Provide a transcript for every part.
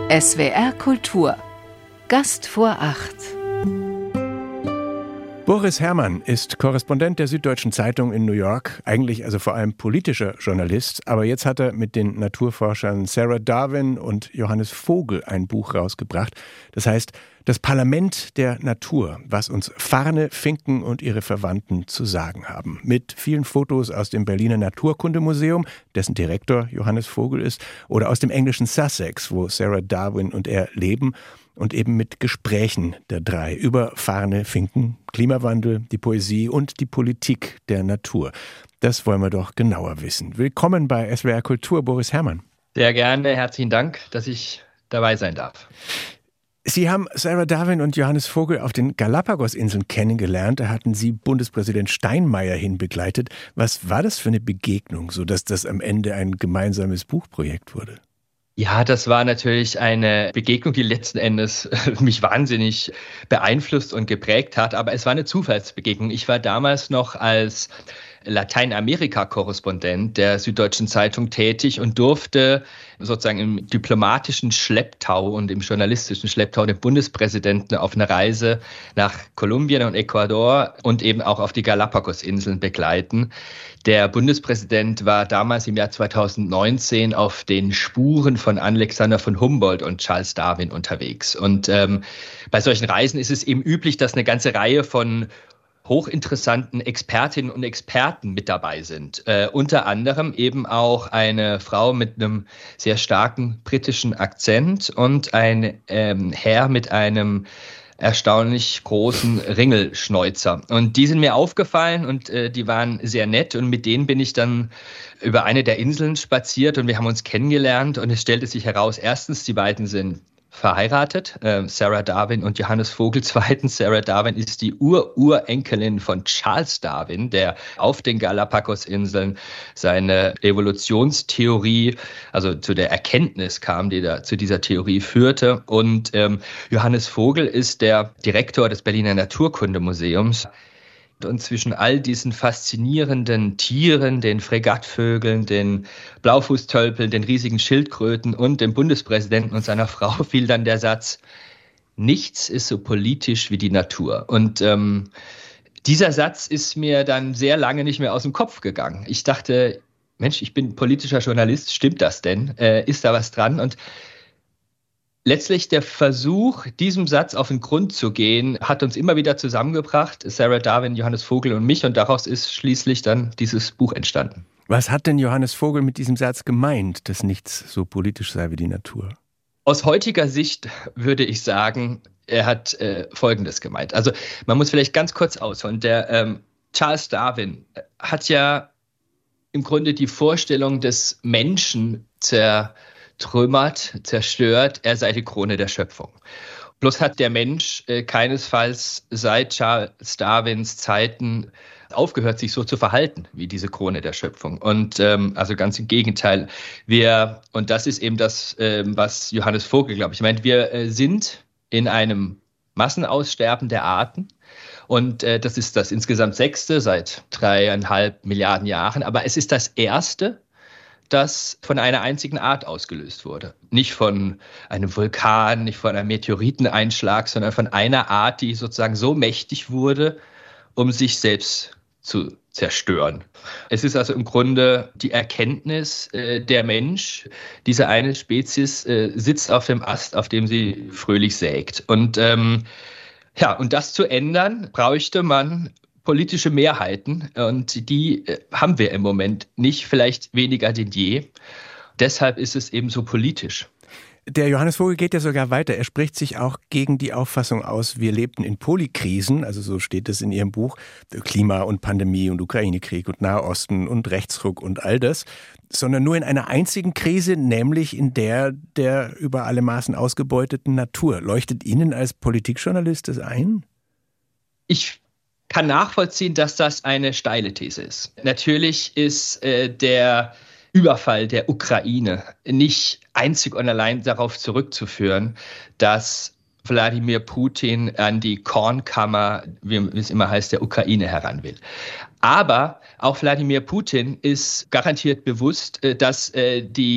SWR Kultur. Gast vor 8. Boris Herrmann ist Korrespondent der Süddeutschen Zeitung in New York, eigentlich also vor allem politischer Journalist, aber jetzt hat er mit den Naturforschern Sarah Darwin und Johannes Vogel ein Buch rausgebracht. Das heißt, das Parlament der Natur, was uns Farne, Finken und ihre Verwandten zu sagen haben. Mit vielen Fotos aus dem Berliner Naturkundemuseum, dessen Direktor Johannes Vogel ist, oder aus dem englischen Sussex, wo Sarah Darwin und er leben. Und eben mit Gesprächen der drei über Farne, Finken, Klimawandel, die Poesie und die Politik der Natur. Das wollen wir doch genauer wissen. Willkommen bei SWR Kultur, Boris Herrmann. Sehr gerne, herzlichen Dank, dass ich dabei sein darf. Sie haben Sarah Darwin und Johannes Vogel auf den Galapagos-Inseln kennengelernt. Da hatten Sie Bundespräsident Steinmeier hinbegleitet. Was war das für eine Begegnung, sodass das am Ende ein gemeinsames Buchprojekt wurde? Ja, das war natürlich eine Begegnung, die letzten Endes mich wahnsinnig beeinflusst und geprägt hat. Aber es war eine Zufallsbegegnung. Ich war damals noch als Lateinamerika-Korrespondent der Süddeutschen Zeitung tätig und durfte sozusagen im diplomatischen Schlepptau und im journalistischen Schlepptau den Bundespräsidenten auf eine Reise nach Kolumbien und Ecuador und eben auch auf die Galapagos-Inseln begleiten. Der Bundespräsident war damals im Jahr 2019 auf den Spuren von Alexander von Humboldt und Charles Darwin unterwegs. Und bei solchen Reisen ist es eben üblich, dass eine ganze Reihe von hochinteressanten Expertinnen und Experten mit dabei sind. Unter anderem eben auch eine Frau mit einem sehr starken britischen Akzent und ein Herr mit einem erstaunlich großen Ringelschnäuzer. Und die sind mir aufgefallen und die waren sehr nett und mit denen bin ich dann über eine der Inseln spaziert und wir haben uns kennengelernt und es stellte sich heraus, erstens, die beiden sind verheiratet, Sarah Darwin und Johannes Vogel. Zweitens, Sarah Darwin ist die Urenkelin von Charles Darwin, der auf den Galapagos-Inseln seine Evolutionstheorie, also zu der Erkenntnis kam, die da zu dieser Theorie führte. Und Johannes Vogel ist der Direktor des Berliner Naturkundemuseums. Und zwischen all diesen faszinierenden Tieren, den Fregattvögeln, den Blaufußtölpeln, den riesigen Schildkröten und dem Bundespräsidenten und seiner Frau fiel dann der Satz: Nichts ist so politisch wie die Natur. Und dieser Satz ist mir dann sehr lange nicht mehr aus dem Kopf gegangen. Ich dachte, Mensch, ich bin politischer Journalist, stimmt das denn? Ist da was dran? Und letztlich der Versuch, diesem Satz auf den Grund zu gehen, hat uns immer wieder zusammengebracht, Sarah Darwin, Johannes Vogel und mich, und daraus ist schließlich dann dieses Buch entstanden. Was hat denn Johannes Vogel mit diesem Satz gemeint, dass nichts so politisch sei wie die Natur? Aus heutiger Sicht würde ich sagen, er hat Folgendes gemeint. Also man muss vielleicht ganz kurz ausholen. Der Charles Darwin hat ja im Grunde die Vorstellung des Menschen zerstört, er sei die Krone der Schöpfung. Bloß hat der Mensch keinesfalls seit Charles Darwins Zeiten aufgehört, sich so zu verhalten wie diese Krone der Schöpfung. Und also ganz im Gegenteil. Und das ist eben das, was Johannes Vogel, glaube ich, meint, wir sind in einem Massenaussterben der Arten. Und das ist das insgesamt 6. seit 3,5 Milliarden Jahren. Aber es ist das erste, das von einer einzigen Art ausgelöst wurde. Nicht von einem Vulkan, nicht von einem Meteoriteneinschlag, sondern von einer Art, die sozusagen so mächtig wurde, um sich selbst zu zerstören. Es ist also im Grunde die Erkenntnis, der Mensch, diese eine Spezies, sitzt auf dem Ast, auf dem sie fröhlich sägt. Und und das zu ändern, bräuchte man politische Mehrheiten und die haben wir im Moment nicht, vielleicht weniger denn je. Deshalb ist es eben so politisch. Der Johannes Vogel geht ja sogar weiter. Er spricht sich auch gegen die Auffassung aus, wir lebten in Polykrisen, also so steht es in Ihrem Buch, Klima und Pandemie und Ukraine-Krieg und Nahosten und Rechtsruck und all das, sondern nur in einer einzigen Krise, nämlich in der über alle Maßen ausgebeuteten Natur. Leuchtet Ihnen als Politikjournalist das ein? Ich kann nachvollziehen, dass das eine steile These ist. Natürlich ist der Überfall der Ukraine nicht einzig und allein darauf zurückzuführen, dass Wladimir Putin an die Kornkammer, wie es immer heißt, der Ukraine heran will. Aber auch Wladimir Putin ist garantiert bewusst, dass die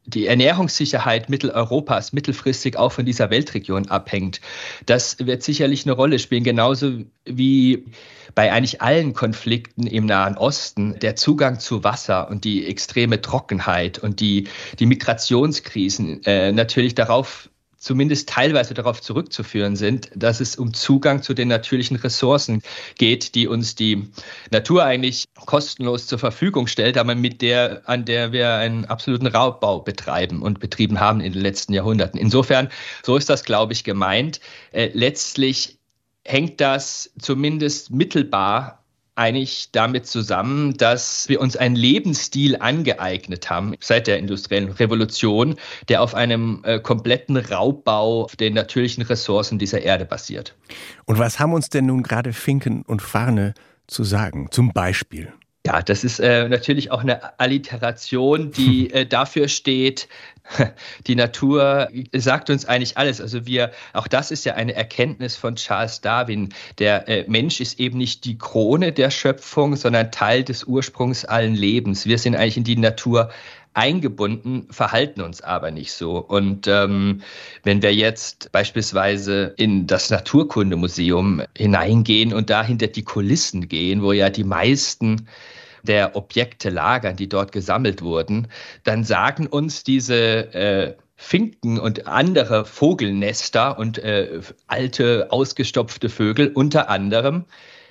die Ernährungssicherheit Mitteleuropas mittelfristig auch von dieser Weltregion abhängt. Das wird sicherlich eine Rolle spielen, genauso wie bei eigentlich allen Konflikten im Nahen Osten der Zugang zu Wasser und die extreme Trockenheit und die Migrationskrisen natürlich zumindest teilweise darauf zurückzuführen sind, dass es um Zugang zu den natürlichen Ressourcen geht, die uns die Natur eigentlich kostenlos zur Verfügung stellt, aber an der wir einen absoluten Raubbau betrieben haben in den letzten Jahrhunderten. Insofern, so ist das, glaube ich, gemeint. Letztlich hängt das zumindest mittelbar eigentlich damit zusammen, dass wir uns einen Lebensstil angeeignet haben seit der industriellen Revolution, der auf einem kompletten Raubbau den natürlichen Ressourcen dieser Erde basiert. Und was haben uns denn nun gerade Finken und Farne zu sagen? Zum Beispiel? Ja, das ist natürlich auch eine Alliteration, die dafür steht, die Natur sagt uns eigentlich alles. Also auch das ist ja eine Erkenntnis von Charles Darwin. Der Mensch ist eben nicht die Krone der Schöpfung, sondern Teil des Ursprungs allen Lebens. Wir sind eigentlich in die Natur eingebunden, verhalten uns aber nicht so. Und wenn wir jetzt beispielsweise in das Naturkundemuseum hineingehen und da hinter die Kulissen gehen, wo ja die meisten der Objekte lagern, die dort gesammelt wurden, dann sagen uns diese Finken und andere Vogelnester und alte, ausgestopfte Vögel unter anderem,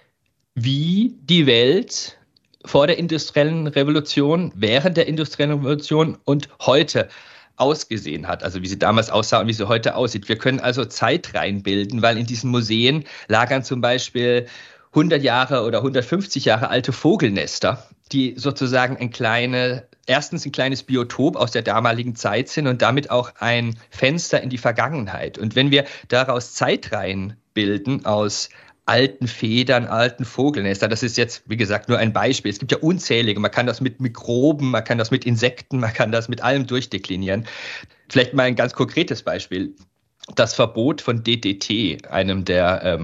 wie die Welt vor der industriellen Revolution, während der industriellen Revolution und heute ausgesehen hat, also wie sie damals aussah und wie sie heute aussieht. Wir können also Zeit reinbilden, weil in diesen Museen lagern zum Beispiel 100 Jahre oder 150 Jahre alte Vogelnester, die sozusagen erstens ein kleines Biotop aus der damaligen Zeit sind und damit auch ein Fenster in die Vergangenheit. Und wenn wir daraus Zeit reinbilden aus alten Federn, alten Vogelnestern, das ist jetzt, wie gesagt, nur ein Beispiel. Es gibt ja unzählige. Man kann das mit Mikroben, man kann das mit Insekten, man kann das mit allem durchdeklinieren. Vielleicht mal ein ganz konkretes Beispiel. Das Verbot von DDT, einem der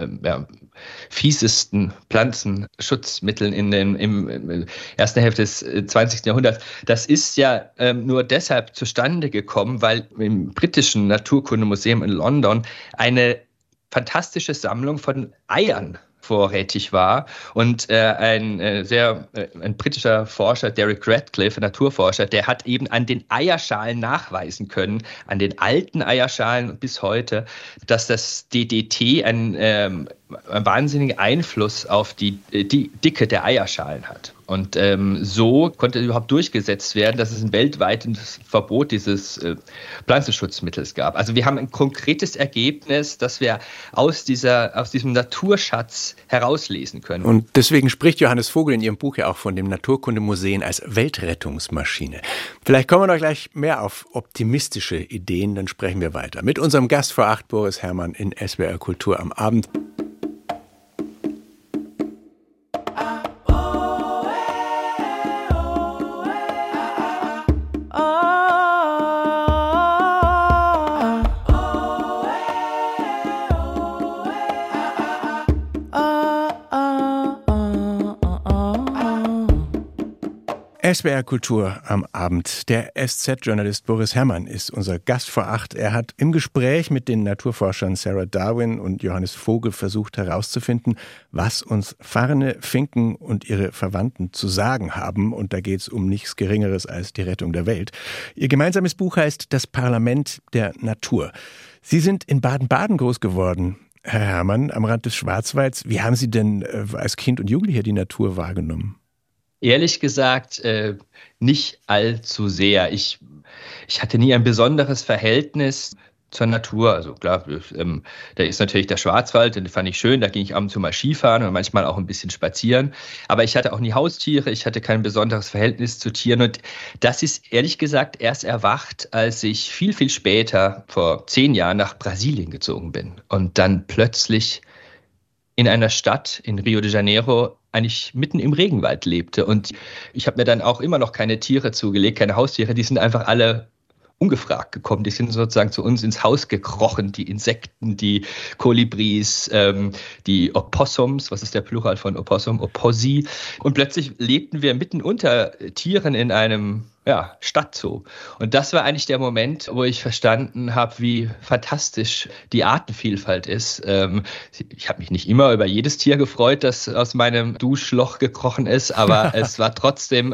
fiesesten Pflanzenschutzmitteln im ersten Hälfte des 20. Jahrhunderts, das ist ja nur deshalb zustande gekommen, weil im britischen Naturkundemuseum in London eine fantastische Sammlung von Eiern vorrätig war und ein britischer Forscher, Derek Radcliffe, Naturforscher, der hat eben an den Eierschalen nachweisen können, an den alten Eierschalen bis heute, dass das DDT einen wahnsinnigen Einfluss auf die Dicke der Eierschalen hat. Und so konnte überhaupt durchgesetzt werden, dass es ein weltweites Verbot dieses Pflanzenschutzmittels gab. Also wir haben ein konkretes Ergebnis, das wir aus diesem Naturschatz herauslesen können. Und deswegen spricht Johannes Vogel in Ihrem Buch ja auch von dem Naturkundemuseen als Weltrettungsmaschine. Vielleicht kommen wir noch gleich mehr auf optimistische Ideen, dann sprechen wir weiter. Mit unserem Gast vor 8, Boris Herrmann in SWR Kultur am Abend. SWR Kultur am Abend. Der SZ-Journalist Boris Herrmann ist unser Gast vor 8. Er hat im Gespräch mit den Naturforschern Sarah Darwin und Johannes Vogel versucht herauszufinden, was uns Farne, Finken und ihre Verwandten zu sagen haben. Und da geht es um nichts Geringeres als die Rettung der Welt. Ihr gemeinsames Buch heißt Das Parlament der Natur. Sie sind in Baden-Baden groß geworden, Herr Herrmann, am Rand des Schwarzwalds. Wie haben Sie denn als Kind und Jugendlicher die Natur wahrgenommen? Ehrlich gesagt, nicht allzu sehr. Ich hatte nie ein besonderes Verhältnis zur Natur. Also klar, da ist natürlich der Schwarzwald, den fand ich schön, da ging ich ab und zu mal Skifahren und manchmal auch ein bisschen spazieren. Aber ich hatte auch nie Haustiere, ich hatte kein besonderes Verhältnis zu Tieren. Und das ist ehrlich gesagt erst erwacht, als ich viel, viel später, vor 10 Jahren, nach Brasilien gezogen bin. Und dann plötzlich in einer Stadt, in Rio de Janeiro, eigentlich mitten im Regenwald lebte. Und ich habe mir dann auch immer noch keine Tiere zugelegt, keine Haustiere, die sind einfach alle ungefragt gekommen. Die sind sozusagen zu uns ins Haus gekrochen, die Insekten, die Kolibris, die Opossums, was ist der Plural von Opossum? Opossi. Und plötzlich lebten wir mitten unter Tieren in einem Stadtzoo. Und das war eigentlich der Moment, wo ich verstanden habe, wie fantastisch die Artenvielfalt ist. Ich habe mich nicht immer über jedes Tier gefreut, das aus meinem Duschloch gekrochen ist, aber es war trotzdem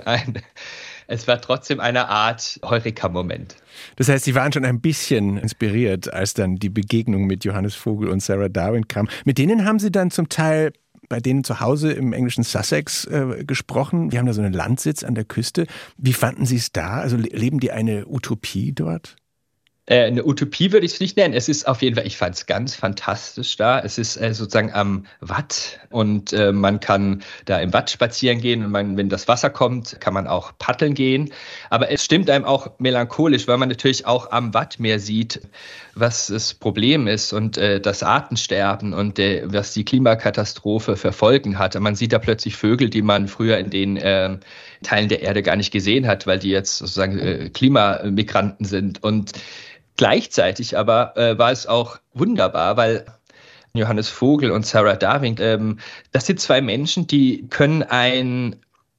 eine Art Heureka-Moment. Das heißt, Sie waren schon ein bisschen inspiriert, als dann die Begegnung mit Johannes Vogel und Sarah Darwin kam. Mit denen haben Sie dann zum Teil bei denen zu Hause im englischen Sussex gesprochen. Die haben da so einen Landsitz an der Küste. Wie fanden Sie es da? Also leben die eine Utopie dort? Eine Utopie würde ich es nicht nennen. Es ist auf jeden Fall, ich fand es ganz fantastisch da. Es ist sozusagen am Watt und man kann da im Watt spazieren gehen und wenn das Wasser kommt, kann man auch paddeln gehen. Aber es stimmt einem auch melancholisch, weil man natürlich auch am Watt mehr sieht, was das Problem ist und das Artensterben und was die Klimakatastrophe für Folgen hatte. Man sieht da plötzlich Vögel, die man früher in den Teilen der Erde gar nicht gesehen hat, weil die jetzt sozusagen Klimamigranten sind. Und gleichzeitig aber war es auch wunderbar, weil Johannes Vogel und Sarah Darwin, das sind zwei Menschen, die können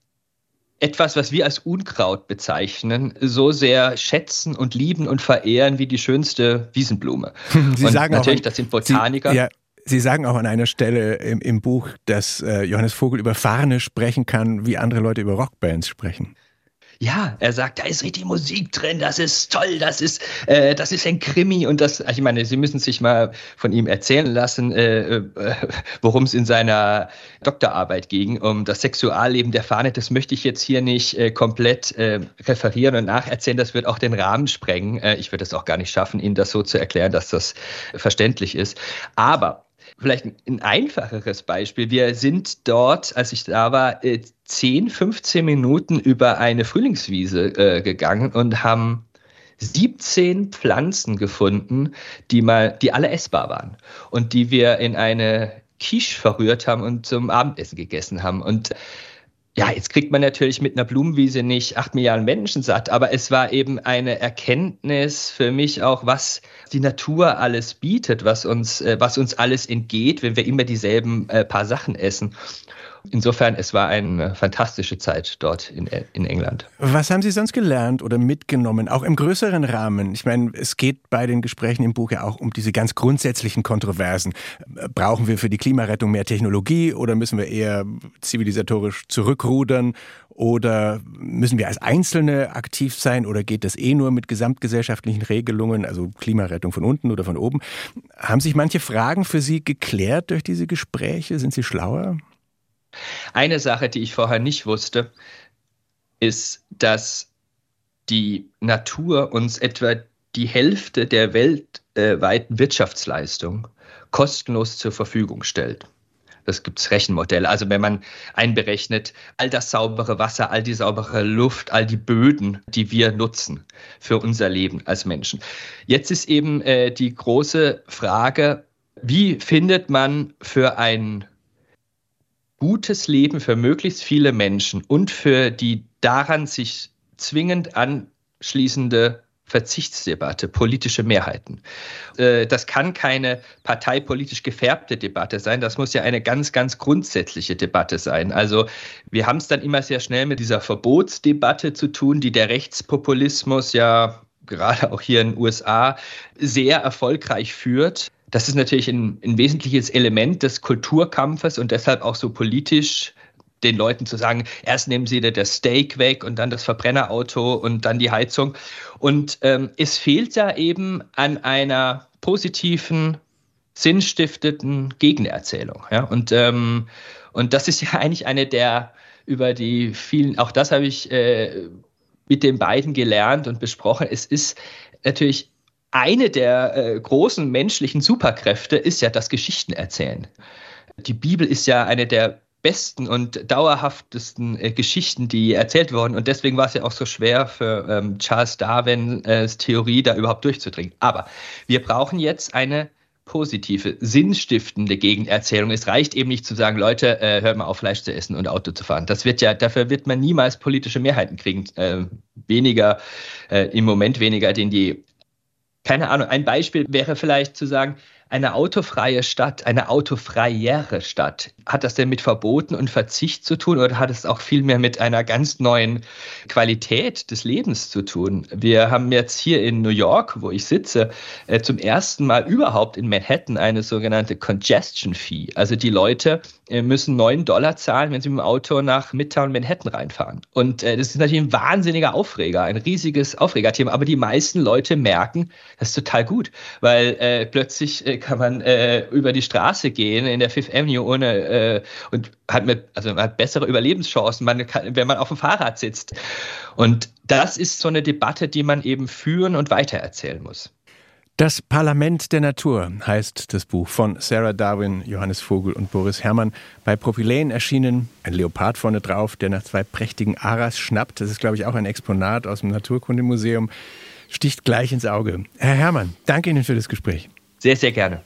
etwas, was wir als Unkraut bezeichnen, so sehr schätzen und lieben und verehren wie die schönste Wiesenblume. Sie und sagen natürlich, auch, das sind Botaniker. Sie sagen auch an einer Stelle im Buch, dass Johannes Vogel über Farne sprechen kann, wie andere Leute über Rockbands sprechen. Ja, er sagt, da ist richtig Musik drin, das ist toll, das ist ein Krimi und ich meine, Sie müssen sich mal von ihm erzählen lassen, worum es in seiner Doktorarbeit ging, um das Sexualleben der Farne. Das möchte ich jetzt hier nicht komplett referieren und nacherzählen, das wird auch den Rahmen sprengen. Ich würde es auch gar nicht schaffen, Ihnen das so zu erklären, dass das verständlich ist. Aber vielleicht ein einfacheres Beispiel. Wir sind dort, als ich da war, 10, 15 Minuten über eine Frühlingswiese gegangen und haben 17 Pflanzen gefunden, die alle essbar waren und die wir in eine Quiche verrührt haben und zum Abendessen gegessen haben. Und ja, jetzt kriegt man natürlich mit einer Blumenwiese nicht 8 Milliarden Menschen satt, aber es war eben eine Erkenntnis für mich auch, was die Natur alles bietet, was uns alles entgeht, wenn wir immer dieselben paar Sachen essen. Insofern, es war eine fantastische Zeit dort in England. Was haben Sie sonst gelernt oder mitgenommen, auch im größeren Rahmen? Ich meine, es geht bei den Gesprächen im Buch ja auch um diese ganz grundsätzlichen Kontroversen. Brauchen wir für die Klimarettung mehr Technologie oder müssen wir eher zivilisatorisch zurückrudern? Oder müssen wir als Einzelne aktiv sein oder geht das nur mit gesamtgesellschaftlichen Regelungen, also Klimarettung von unten oder von oben? Haben sich manche Fragen für Sie geklärt durch diese Gespräche? Sind Sie schlauer? Eine Sache, die ich vorher nicht wusste, ist, dass die Natur uns etwa die Hälfte der weltweiten Wirtschaftsleistung kostenlos zur Verfügung stellt. Das gibt es Rechenmodelle. Also wenn man einberechnet, all das saubere Wasser, all die saubere Luft, all die Böden, die wir nutzen für unser Leben als Menschen. Jetzt ist eben die große Frage, wie findet man für ein gutes Leben für möglichst viele Menschen und für die daran sich zwingend anschließende Verzichtsdebatte, politische Mehrheiten. Das kann keine parteipolitisch gefärbte Debatte sein, das muss ja eine ganz, ganz grundsätzliche Debatte sein. Also wir haben es dann immer sehr schnell mit dieser Verbotsdebatte zu tun, die der Rechtspopulismus ja gerade auch hier in den USA sehr erfolgreich führt. Das ist natürlich ein wesentliches Element des Kulturkampfes und deshalb auch so politisch den Leuten zu sagen, erst nehmen sie das Steak weg und dann das Verbrennerauto und dann die Heizung. Und es fehlt da eben an einer positiven, sinnstiftenden Gegenerzählung. Ja? Und das ist ja eigentlich eine der, über die vielen, auch das habe ich mit den beiden gelernt und besprochen, es ist natürlich eine der großen menschlichen Superkräfte ist ja das Geschichtenerzählen. Die Bibel ist ja eine der besten und dauerhaftesten Geschichten, die erzählt wurden. Und deswegen war es ja auch so schwer für Charles Darwins Theorie, da überhaupt durchzudringen. Aber wir brauchen jetzt eine positive, sinnstiftende Gegenerzählung. Es reicht eben nicht zu sagen, Leute, hört mal auf, Fleisch zu essen und Auto zu fahren. Dafür wird man niemals politische Mehrheiten kriegen. Im Moment weniger denn je. Keine Ahnung, ein Beispiel wäre vielleicht zu sagen, eine autofreie Stadt, eine autofreiere Stadt, hat das denn mit Verboten und Verzicht zu tun oder hat es auch vielmehr mit einer ganz neuen Qualität des Lebens zu tun? Wir haben jetzt hier in New York, wo ich sitze, zum ersten Mal überhaupt in Manhattan eine sogenannte Congestion Fee. Also die Leute müssen $9 zahlen, wenn sie mit dem Auto nach Midtown Manhattan reinfahren. Und das ist natürlich ein wahnsinniger Aufreger, ein riesiges Aufregerthema. Aber die meisten Leute merken, das ist total gut, weil plötzlich kann man über die Straße gehen in der Fifth Avenue und hat bessere Überlebenschancen, wenn man auf dem Fahrrad sitzt. Und das ist so eine Debatte, die man eben führen und weitererzählen muss. Das Parlament der Natur heißt das Buch von Sarah Darwin, Johannes Vogel und Boris Herrmann. Bei Propyläen erschienen, ein Leopard vorne drauf, der nach 2 prächtigen Aras schnappt. Das ist, glaube ich, auch ein Exponat aus dem Naturkundemuseum. Sticht gleich ins Auge. Herr Herrmann, danke Ihnen für das Gespräch. Sehr, sehr gerne.